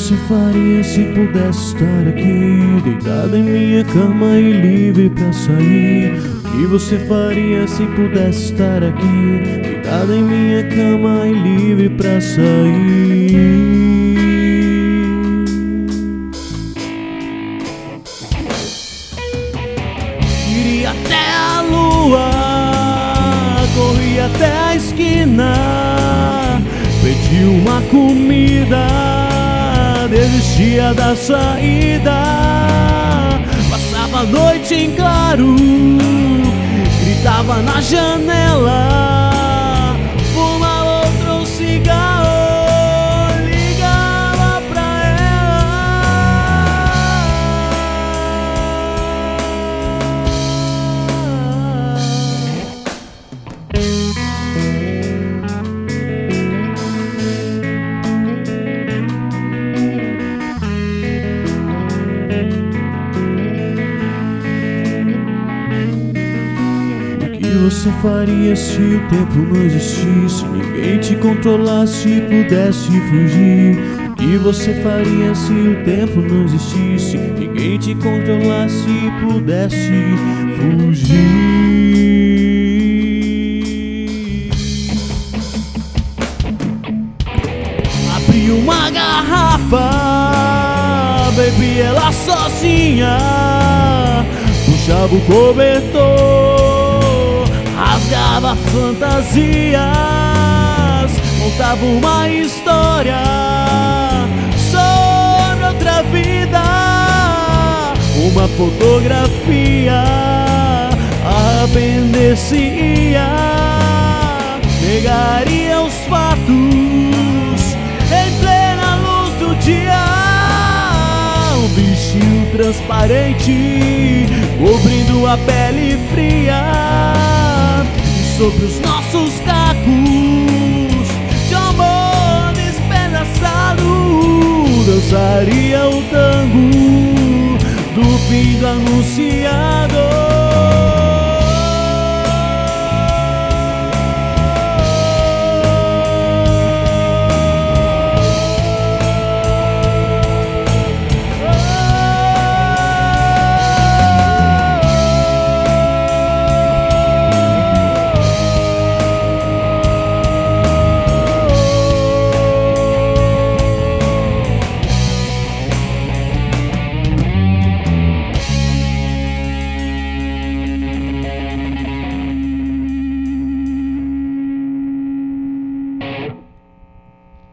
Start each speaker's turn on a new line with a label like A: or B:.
A: você faria se pudesse estar aqui, deitado em minha cama e livre pra sair? O que você faria se pudesse estar aqui, deitado em minha cama e livre pra sair? Iria até a lua, corria até a esquina, pedi uma comida, desistia da saída, passava a noite em claro, gritava na janela, fuma outro cigarro, ligava pra O que você faria se o tempo não existisse, ninguém te controlasse e pudesse fugir? O que você faria se o tempo não existisse, ninguém te controlasse e pudesse fugir? Abri uma garrafa, bebi ela sozinha, puxava o cobertor, rasgava fantasias, contava uma história sobre outra vida, uma fotografia, arrepender-se-ia, pegaria os fatos em plena luz do dia, um bichinho transparente cobrindo a pele fria, e sobre os nossos cacos de amor despedaçado dançaria o tango do fim do anunciado.